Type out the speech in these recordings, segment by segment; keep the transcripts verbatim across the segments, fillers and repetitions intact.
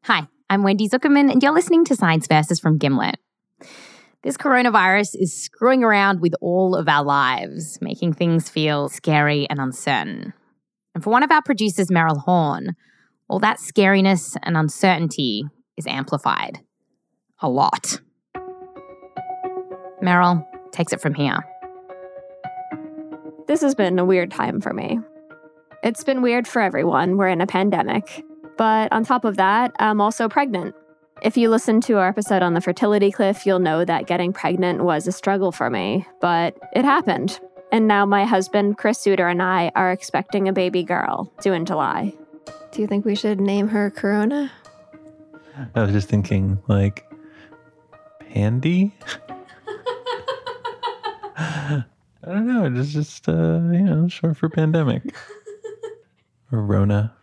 Hi, I'm Wendy Zuckerman, and you're listening to Science Versus from Gimlet. This coronavirus is screwing around with all of our lives, making things feel scary and uncertain. And for one of our producers, Meryl Horn, all that scariness and uncertainty is amplified. A lot. Meryl takes it from here. This has been a weird time for me. It's been weird for everyone. We're in a pandemic. But on top of that, I'm also pregnant. If you listen to our episode on the fertility cliff, you'll know that getting pregnant was a struggle for me, but it happened. And now my husband, Chris Suter, and I are expecting a baby girl due in July. Do you think we should name her Corona? I was just thinking, like, Pandy? I don't know. It's just, uh, you know, short for pandemic. Or Rona.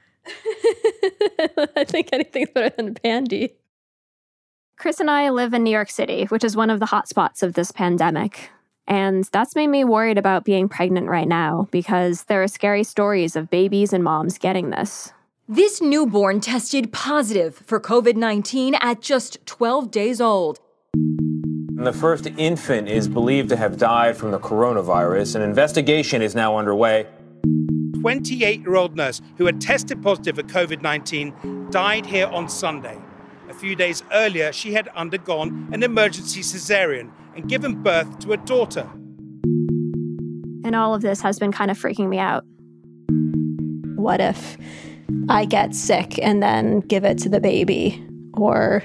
I think anything's better than Pandy. Chris and I live in New York City, which is one of the hotspots of this pandemic. And that's made me worried about being pregnant right now because there are scary stories of babies and moms getting this. This newborn tested positive for covid nineteen at just twelve days old. The first infant is believed to have died from the coronavirus. An investigation is now underway. twenty-eight-year-old nurse who had tested positive for covid nineteen died here on Sunday. A few days earlier, she had undergone an emergency cesarean and given birth to a daughter. And all of this has been kind of freaking me out. What if I get sick and then give it to the baby? Or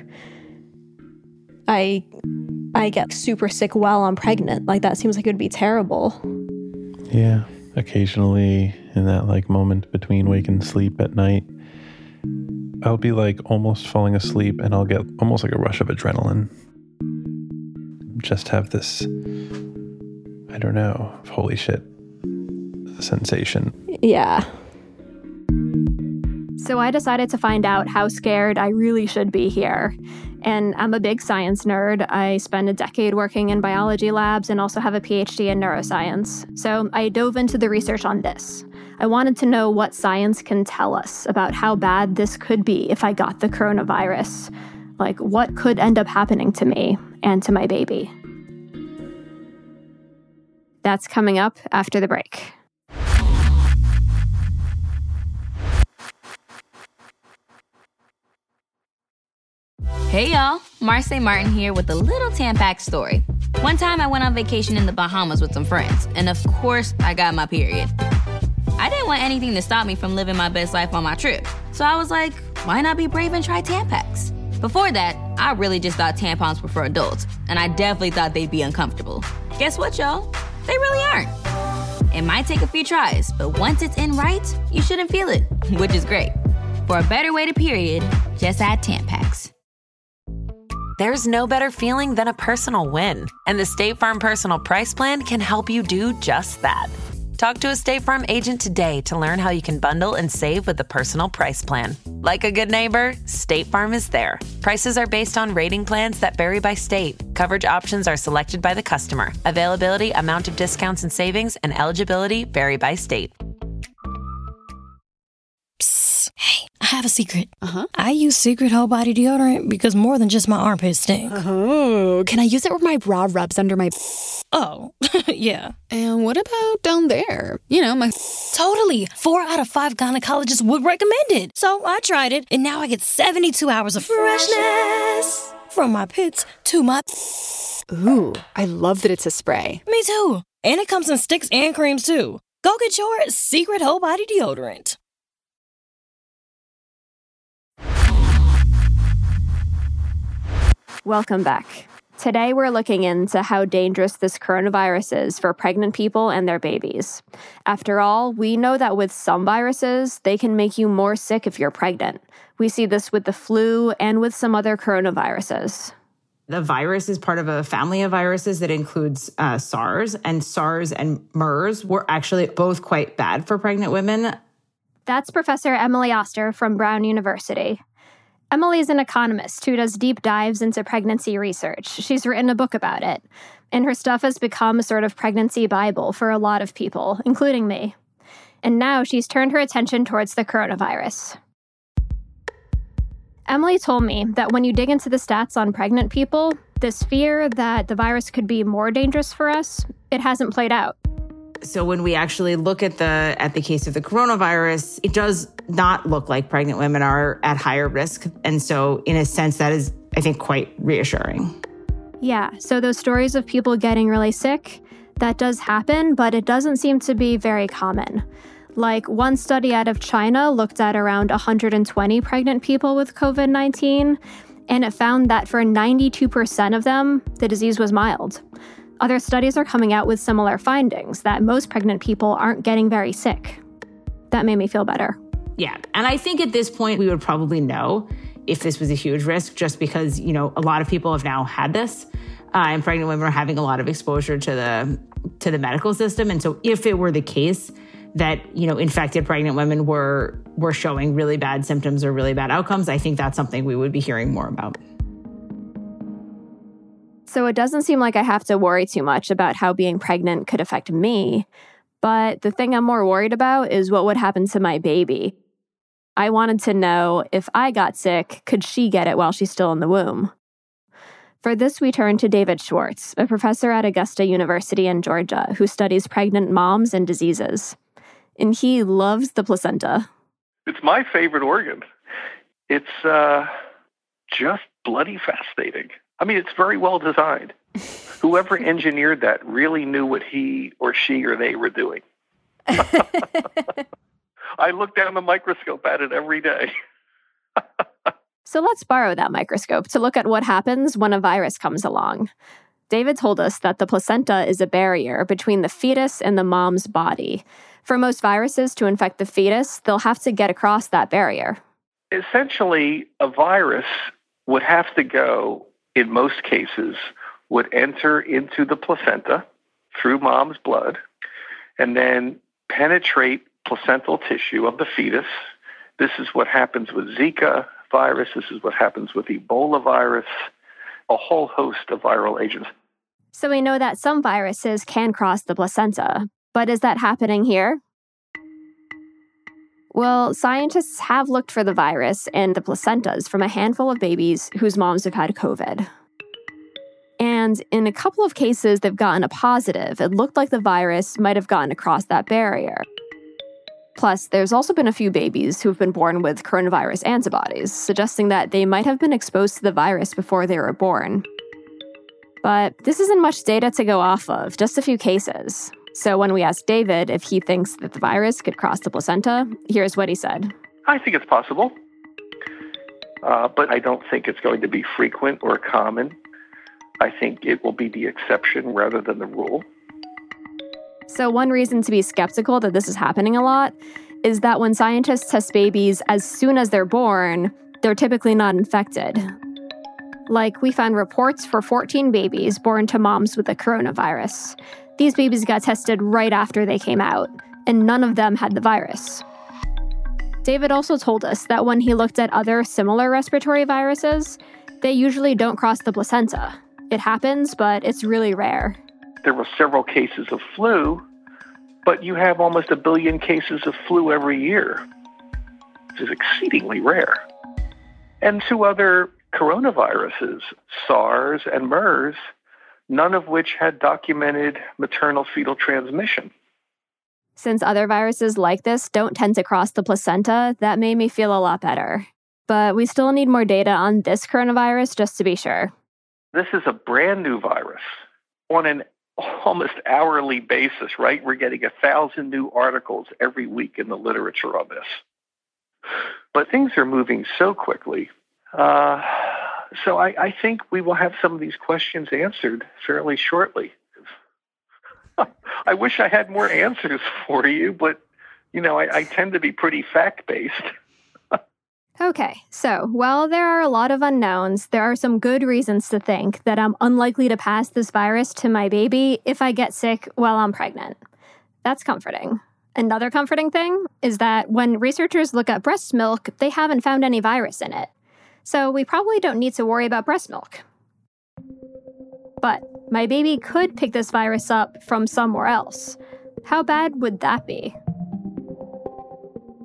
I I get super sick while I'm pregnant? Like, that seems like it would be terrible. Yeah, occasionally in that like moment between wake and sleep at night, I'll be like almost falling asleep and I'll get almost like a rush of adrenaline. Just have this, I don't know, holy shit sensation. Yeah. So I decided to find out how scared I really should be here. And I'm a big science nerd. I spent a decade working in biology labs and also have a P H D in neuroscience. So I dove into the research on this. I wanted to know what science can tell us about how bad this could be if I got the coronavirus. Like, what could end up happening to me and to my baby? That's coming up after the break. Hey y'all, Marcy Martin here with a little Tampax story. One time I went on vacation in the Bahamas with some friends, and of course I got my period. I didn't want anything to stop me from living my best life on my trip, so I was like, why not be brave and try Tampax? Before that, I really just thought tampons were for adults, and I definitely thought they'd be uncomfortable. Guess what, y'all? They really aren't. It might take a few tries, but once it's in right, you shouldn't feel it, which is great. For a better way to period, just add Tampax. There's no better feeling than a personal win, and the State Farm Personal Price Plan can help you do just that. Talk to a State Farm agent today to learn how you can bundle and save with the Personal Price Plan. Like a good neighbor, State Farm is there. Prices are based on rating plans that vary by state. Coverage options are selected by the customer. Availability, amount of discounts and savings, and eligibility vary by state. Psst. Hey, I have a secret. Uh-huh. I use Secret Whole Body Deodorant because more than just my armpits stink. Oh, can I use it where my bra rubs under my... Oh, yeah. And what about down there? You know, my... Totally. Four out of five gynecologists would recommend it. So I tried it, and now I get seventy-two hours of freshness from my pits to my... Ooh, I love that it's a spray. Me too. And it comes in sticks and creams, too. Go get your Secret Whole Body Deodorant. Welcome back. Today we're looking into how dangerous this coronavirus is for pregnant people and their babies. After all, we know that with some viruses, they can make you more sick if you're pregnant. We see this with the flu and with some other coronaviruses. The virus is part of a family of viruses that includes uh, SARS, and SARS and MERS were actually both quite bad for pregnant women. That's Professor Emily Oster from Brown University. Emily is an economist who does deep dives into pregnancy research. She's written a book about it, and her stuff has become a sort of pregnancy Bible for a lot of people, including me. And now she's turned her attention towards the coronavirus. Emily told me that when you dig into the stats on pregnant people, this fear that the virus could be more dangerous for us, it hasn't played out. So when we actually look at the at the case of the coronavirus, it does not look like pregnant women are at higher risk. And so in a sense, that is, I think, quite reassuring. Yeah, so those stories of people getting really sick, that does happen, but it doesn't seem to be very common. Like, one study out of China looked at around one hundred twenty pregnant people with covid nineteen, and it found that for ninety-two percent of them, the disease was mild. Other studies are coming out with similar findings, that most pregnant people aren't getting very sick. That made me feel better. Yeah, and I think at this point, we would probably know if this was a huge risk, just because, you know, a lot of people have now had this, uh, and pregnant women are having a lot of exposure to the to the medical system. And so if it were the case that, you know, infected pregnant women were were showing really bad symptoms or really bad outcomes, I think that's something we would be hearing more about. So it doesn't seem like I have to worry too much about how being pregnant could affect me. But the thing I'm more worried about is what would happen to my baby. I wanted to know if I got sick, could she get it while she's still in the womb? For this, we turn to David Schwartz, a professor at Augusta University in Georgia who studies pregnant moms and diseases. And he loves the placenta. It's my favorite organ. It's uh, just bloody fascinating. I mean, it's very well designed. Whoever engineered that really knew what he or she or they were doing. I look down the microscope at it every day. So let's borrow that microscope to look at what happens when a virus comes along. David told us that the placenta is a barrier between the fetus and the mom's body. For most viruses to infect the fetus, they'll have to get across that barrier. Essentially, a virus would have to go, in most cases, would enter into the placenta through mom's blood and then penetrate placental tissue of the fetus. This is what happens with Zika virus. This is what happens with Ebola virus, a whole host of viral agents. So we know that some viruses can cross the placenta, but is that happening here? Well, scientists have looked for the virus in the placentas from a handful of babies whose moms have had COVID. And in a couple of cases, they've gotten a positive. It looked like the virus might have gotten across that barrier. Plus, there's also been a few babies who've been born with coronavirus antibodies, suggesting that they might have been exposed to the virus before they were born. But this isn't much data to go off of, just a few cases. So when we asked David if he thinks that the virus could cross the placenta, here's what he said. I think it's possible, uh, but I don't think it's going to be frequent or common. I think it will be the exception rather than the rule. So one reason to be skeptical that this is happening a lot is that when scientists test babies as soon as they're born, they're typically not infected. Like, we found reports for fourteen babies born to moms with the coronavirus. These babies got tested right after they came out, and none of them had the virus. David also told us that when he looked at other similar respiratory viruses, they usually don't cross the placenta. It happens, but it's really rare. There were several cases of flu, but you have almost a billion cases of flu every year, which is exceedingly rare. And two other coronaviruses, SARS and MERS, none of which had documented maternal-fetal transmission. Since other viruses like this don't tend to cross the placenta, that made me feel a lot better. But we still need more data on this coronavirus just to be sure. This is a brand new virus. On an almost hourly basis, right? We're getting a thousand new articles every week in the literature on this. But things are moving so quickly. Uh, so I, I think we will have some of these questions answered fairly shortly. I wish I had more answers for you, but, you know, I, I tend to be pretty fact-based. Okay, so while there are a lot of unknowns, there are some good reasons to think that I'm unlikely to pass this virus to my baby if I get sick while I'm pregnant. That's comforting. Another comforting thing is that when researchers look at breast milk, they haven't found any virus in it. So we probably don't need to worry about breast milk. But my baby could pick this virus up from somewhere else. How bad would that be?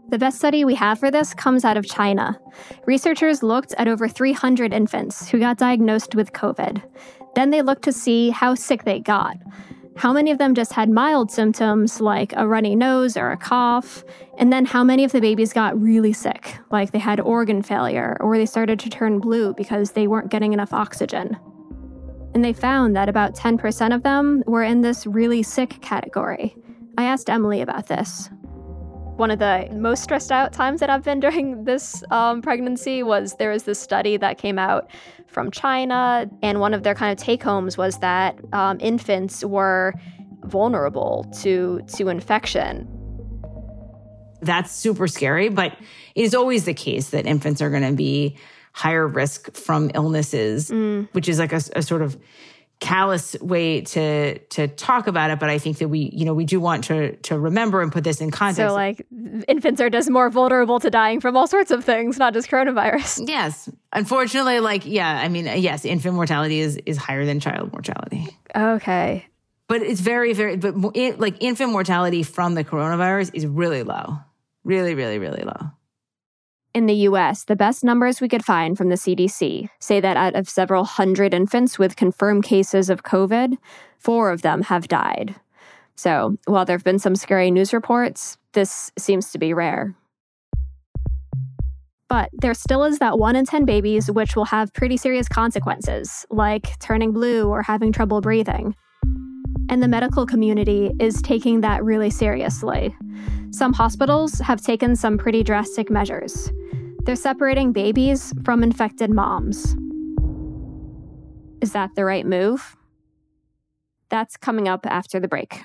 The best study we have for this comes out of China. Researchers looked at over three hundred infants who got diagnosed with COVID. Then they looked to see how sick they got. How many of them just had mild symptoms like a runny nose or a cough, and then how many of the babies got really sick, like they had organ failure or they started to turn blue because they weren't getting enough oxygen. And they found that about ten percent of them were in this really sick category. I asked Emily about this. One of the most stressed out times that I've been during this um, pregnancy was there was this study that came out from China, and one of their kind of take-homes was that um, infants were vulnerable to to infection. That's super scary, but it is always the case that infants are going to be higher risk from illnesses, mm. which is like a, a sort of callous way to to talk about it, but I think that we, you know, we do want to to remember and put this in context. So, like, infants are just more vulnerable to dying from all sorts of things, not just coronavirus. Yes, unfortunately, like, yeah, I mean, yes, infant mortality is is higher than child mortality. Okay, but it's very, very, but it, like infant mortality from the coronavirus is really low, really, really, really low. In the U S, the best numbers we could find from the C D C say that out of several hundred infants with confirmed cases of COVID, four of them have died. So, while there have been some scary news reports, this seems to be rare. But there still is that one in ten babies which will have pretty serious consequences, like turning blue or having trouble breathing. And the medical community is taking that really seriously. Some hospitals have taken some pretty drastic measures. They're separating babies from infected moms. Is that the right move? That's coming up after the break.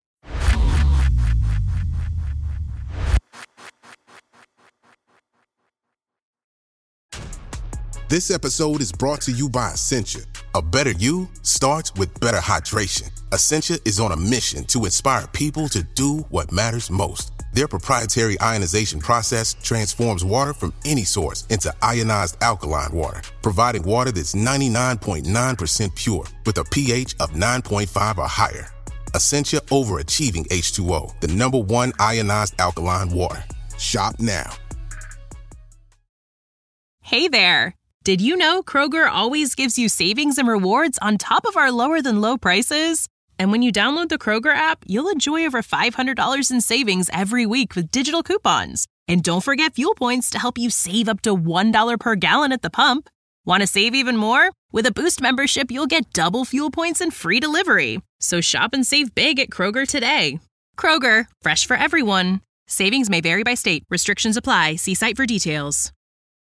This episode is brought to you by Essentia. A better you starts with better hydration. Essentia is on a mission to inspire people to do what matters most. Their proprietary ionization process transforms water from any source into ionized alkaline water, providing water that's ninety-nine point nine percent pure with a pH of nine point five or higher. Essentia overachieving H two O, the number one ionized alkaline water. Shop now. Hey there. Did you know Kroger always gives you savings and rewards on top of our lower than low prices? And when you download the Kroger app, you'll enjoy over five hundred dollars in savings every week with digital coupons. And don't forget fuel points to help you save up to one dollar per gallon at the pump. Want to save even more? With a Boost membership, you'll get double fuel points and free delivery. So shop and save big at Kroger today. Kroger, fresh for everyone. Savings may vary by state. Restrictions apply. See site for details.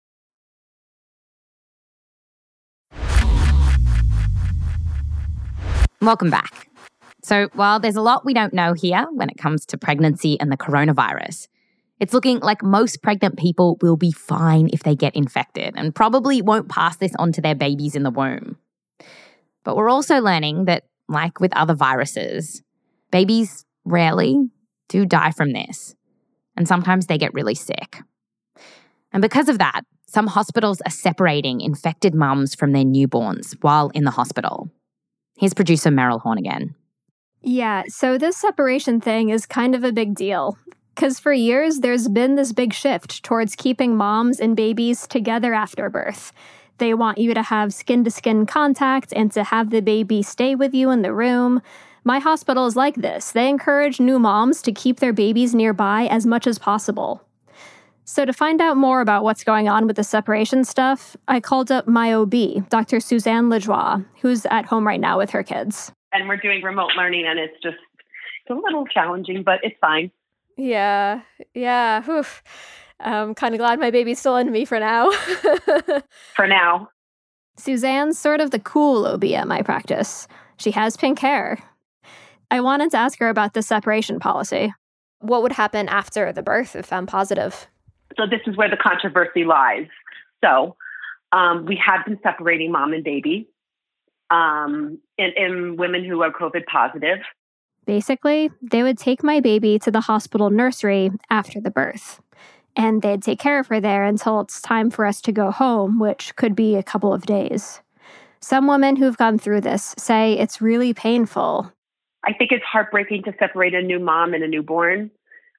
Welcome back. So while there's a lot we don't know here when it comes to pregnancy and the coronavirus, it's looking like most pregnant people will be fine if they get infected and probably won't pass this on to their babies in the womb. But we're also learning that, like with other viruses, babies rarely do die from this, and sometimes they get really sick. And because of that, some hospitals are separating infected mums from their newborns while in the hospital. Here's producer Meryl Horn again. Yeah, so this separation thing is kind of a big deal. Because for years, there's been this big shift towards keeping moms and babies together after birth. They want you to have skin-to-skin contact and to have the baby stay with you in the room. My hospital is like this. They encourage new moms to keep their babies nearby as much as possible. So to find out more about what's going on with the separation stuff, I called up my O B, Doctor Suzanne Lajoie, who's at home right now with her kids. And we're doing remote learning, and it's just it's a little challenging, but it's fine. Yeah, yeah. Oof. I'm kind of glad my baby's still in me for now. For now. Suzanne's sort of the cool O B at my practice. She has pink hair. I wanted to ask her about the separation policy. What would happen after the birth if I'm positive? So this is where the controversy lies. So um, we have been separating mom and baby um, in, in women who are COVID positive. Basically, they would take my baby to the hospital nursery after the birth, and they'd take care of her there until it's time for us to go home, which could be a couple of days. Some women who've gone through this say it's really painful. I think it's heartbreaking to separate a new mom and a newborn.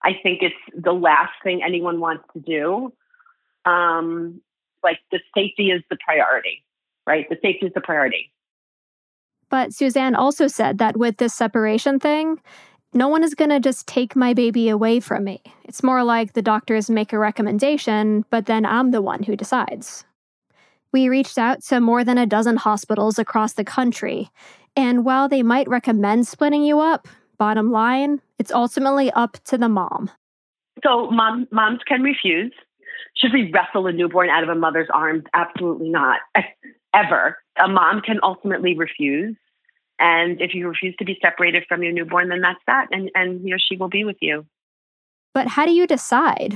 I think it's the last thing anyone wants to do. Um, like the safety is the priority, right? The safety is the priority. But Suzanne also said that with this separation thing, no one is going to just take my baby away from me. It's more like the doctors make a recommendation, but then I'm the one who decides. We reached out to more than a dozen hospitals across the country, and while they might recommend splitting you up, bottom line, it's ultimately up to the mom. So mom, moms can refuse. Should we wrestle a newborn out of a mother's arms? Absolutely not. Ever. A mom can ultimately refuse. And if you refuse to be separated from your newborn, then that's that. And, and you know, she will be with you. But how do you decide?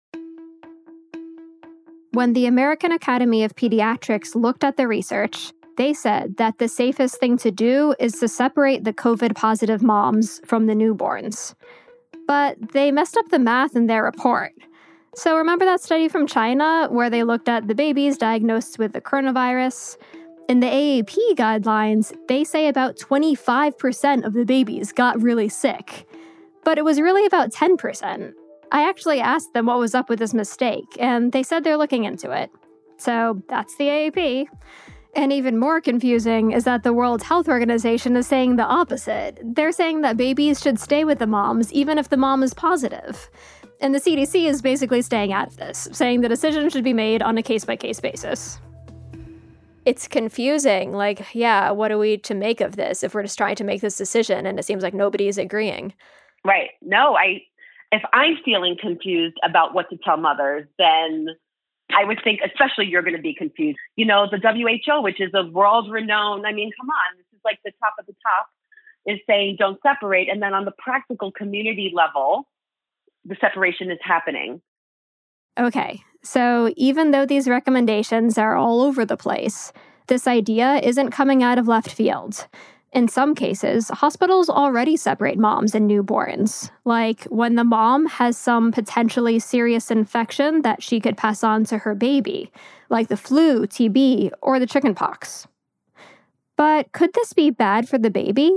When the American Academy of Pediatrics looked at the research, they said that the safest thing to do is to separate the COVID-positive moms from the newborns. But they messed up the math in their report. So remember that study from China where they looked at the babies diagnosed with the coronavirus? In the A A P guidelines, they say about twenty-five percent of the babies got really sick. But it was really about ten percent. I actually asked them what was up with this mistake, and they said they're looking into it. So that's the A A P. And even more confusing is that the World Health Organization is saying the opposite. They're saying that babies should stay with the moms even if the mom is positive. And the C D C is basically staying out of this, saying the decision should be made on a case-by-case basis. It's confusing. Like, yeah, what are we to make of this if we're just trying to make this decision and it seems like nobody is agreeing? Right. No, I. If I'm feeling confused about what to tell mothers, then I would think, especially you're going to be confused. You know, the W H O, which is a world-renowned, I mean, come on, this is like the top of the top, is saying don't separate. And then on the practical community level, the separation is happening. Okay, so even though these recommendations are all over the place, this idea isn't coming out of left field. In some cases, hospitals already separate moms and newborns, like when the mom has some potentially serious infection that she could pass on to her baby, like the flu, T B, or the chickenpox. But could this be bad for the baby?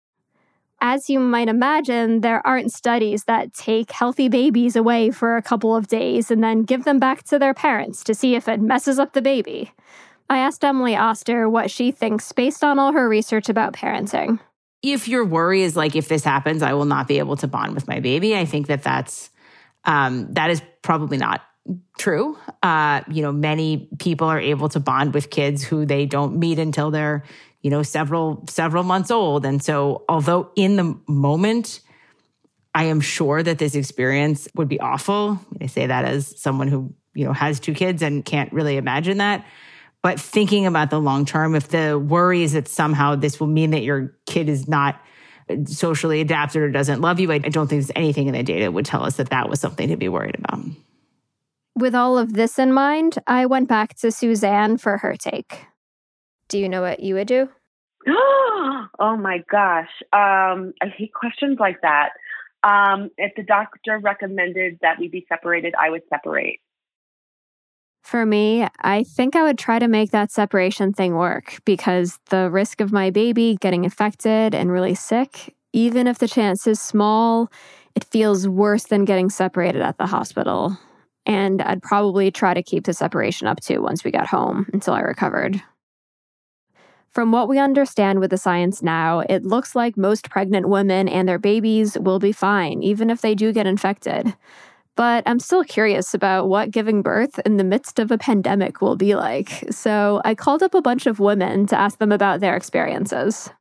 As you might imagine, there aren't studies that take healthy babies away for a couple of days and then give them back to their parents to see if it messes up the baby. I asked Emily Oster what she thinks based on all her research about parenting. If your worry is like, if this happens, I will not be able to bond with my baby, I think that that's, um, that is probably not true. Uh, you know, many people are able to bond with kids who they don't meet until they're, you know, several, several months old. And so although in the moment, I am sure that this experience would be awful. I say that as someone who, you know, has two kids and can't really imagine that. But thinking about the long term, if the worry is that somehow this will mean that your kid is not socially adapted or doesn't love you, I don't think there's anything in the data that would tell us that that was something to be worried about. With all of this in mind, I went back to Suzanne for her take. Do you know what you would do? Oh my gosh. Um, I hate questions like that. Um, if the doctor recommended that we be separated, I would separate. For me, I think I would try to make that separation thing work because the risk of my baby getting infected and really sick, even if the chance is small, it feels worse than getting separated at the hospital. And I'd probably try to keep the separation up too once we got home until I recovered. From what we understand with the science now, it looks like most pregnant women and their babies will be fine, even if they do get infected. But I'm still curious about what giving birth in the midst of a pandemic will be like. So I called up a bunch of women to ask them about their experiences.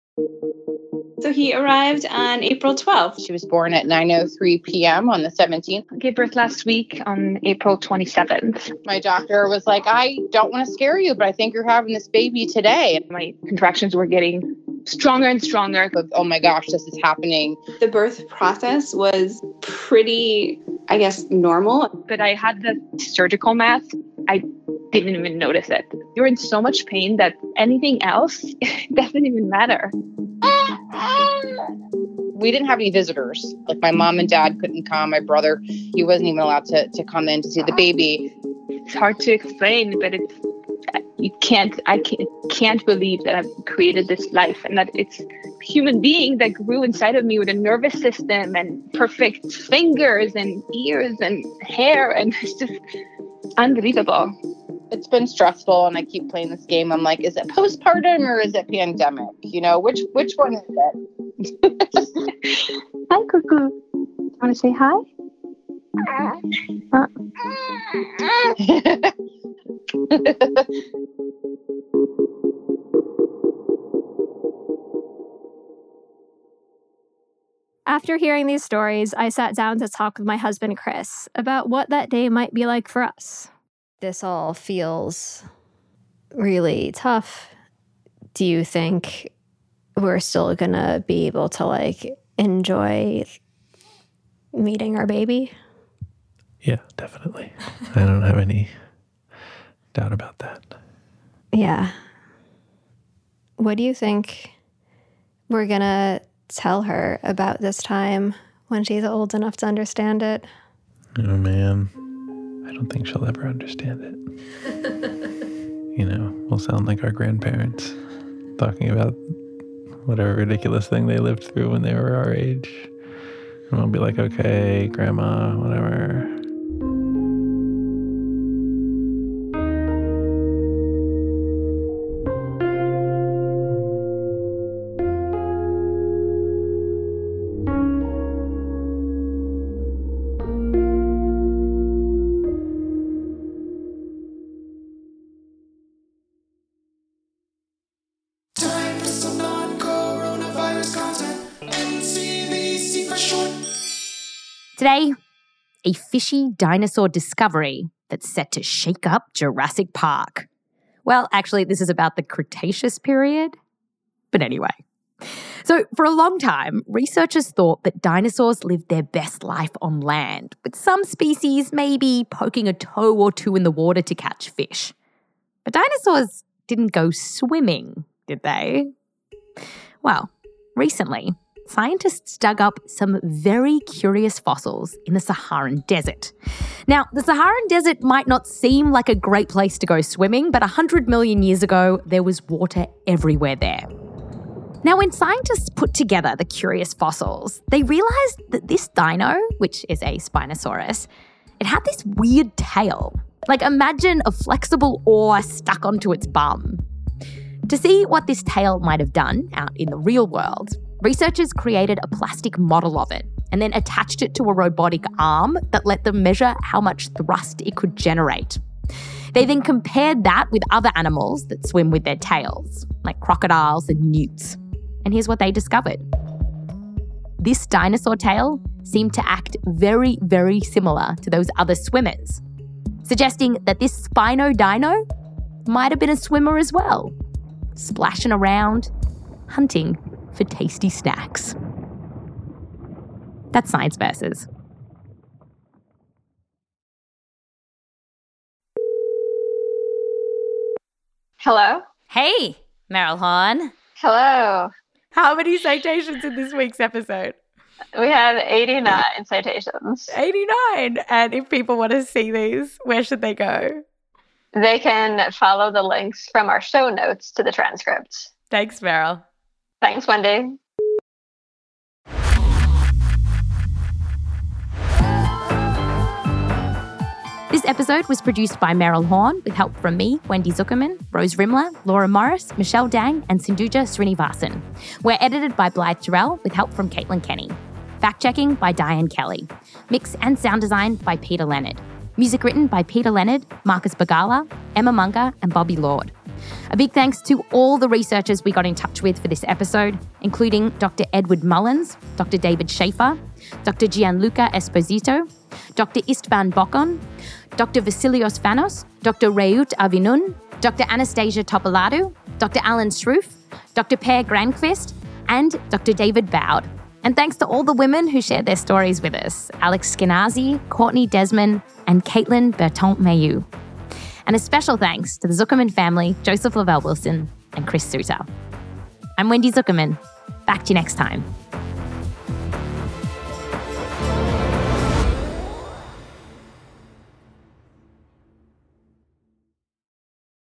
So he arrived on April twelfth. She was born at nine oh three p.m. on the seventeenth. Gave birth last week on April twenty-seventh. My doctor was like, I don't want to scare you, but I think you're having this baby today. And my contractions were getting stronger and stronger. But, oh my gosh, this is happening. The birth process was pretty, I guess, normal. But I had the surgical mask. I didn't even notice it. You're in so much pain that anything else doesn't even matter. We didn't have any visitors. Like my mom and dad couldn't come. My brother, he wasn't even allowed to, to come in to see the baby. It's hard to explain, but it's you can't, I can't, can't believe that I've created this life and that it's a human being that grew inside of me with a nervous system and perfect fingers and ears and hair. And it's just unbelievable. It's been stressful, and I keep playing this game. I'm like, is it postpartum or is it pandemic? You know, which which one is it? Hi, Cuckoo. Want to say hi? Uh. After hearing these stories, I sat down to talk with my husband, Chris, about what that day might be like for us. This all feels really tough. Do you think we're still gonna be able to, like, enjoy meeting our baby? Yeah, definitely. I don't have any doubt about that. Yeah. What do you think we're gonna tell her about this time when she's old enough to understand it? Oh, man. I don't think she'll ever understand it. You know, we'll sound like our grandparents talking about whatever ridiculous thing they lived through when they were our age. And we'll be like, okay, grandma, whatever. Today, a fishy dinosaur discovery that's set to shake up Jurassic Park. Well, actually, this is about the Cretaceous period. But anyway. So for a long time, researchers thought that dinosaurs lived their best life on land, with some species maybe poking a toe or two in the water to catch fish. But dinosaurs didn't go swimming, did they? Well, recently, scientists dug up some very curious fossils in the Saharan desert. Now, the Saharan desert might not seem like a great place to go swimming, but one hundred million years ago, there was water everywhere there. Now, when scientists put together the curious fossils, they realized that this dino, which is a Spinosaurus, it had this weird tail. Like, imagine a flexible oar stuck onto its bum. To see what this tail might have done out in the real world, researchers created a plastic model of it and then attached it to a robotic arm that let them measure how much thrust it could generate. They then compared that with other animals that swim with their tails, like crocodiles and newts. And here's what they discovered. This dinosaur tail seemed to act very, very similar to those other swimmers, suggesting that this Spino dino might have been a swimmer as well, splashing around, hunting for tasty snacks. That's Science Versus. Hello? Hey, Meryl Horn. Hello. How many citations in this week's episode? We had eighty-nine citations. eighty-nine! And if people want to see these, where should they go? They can follow the links from our show notes to the transcript. Thanks, Meryl. Thanks, Wendy. This episode was produced by Meryl Horn with help from me, Wendy Zuckerman, Rose Rimler, Laura Morris, Michelle Dang, and Sindhuja Srinivasan. We're edited by Blythe Terrell with help from Caitlin Kenny. Fact-checking by Diane Kelly. Mix and sound design by Peter Leonard. Music written by Peter Leonard, Marcus Bagala, Emma Munger, and Bobby Lord. A big thanks to all the researchers we got in touch with for this episode, including Doctor Edward Mullins, Doctor David Schaefer, Doctor Gianluca Esposito, Doctor Istvan Bokon, Doctor Vasilios Fanos, Doctor Reut Avinun, Doctor Anastasia Topoladu, Doctor Alan Sroof, Doctor Per Granqvist, and Doctor David Bowd. And thanks to all the women who shared their stories with us, Alex Skenazy, Courtney Desmond, and Caitlin Berton-Mayu. And a special thanks to the Zuckerman family, Joseph Lavelle Wilson, and Chris Suter. I'm Wendy Zuckerman. Back to you next time.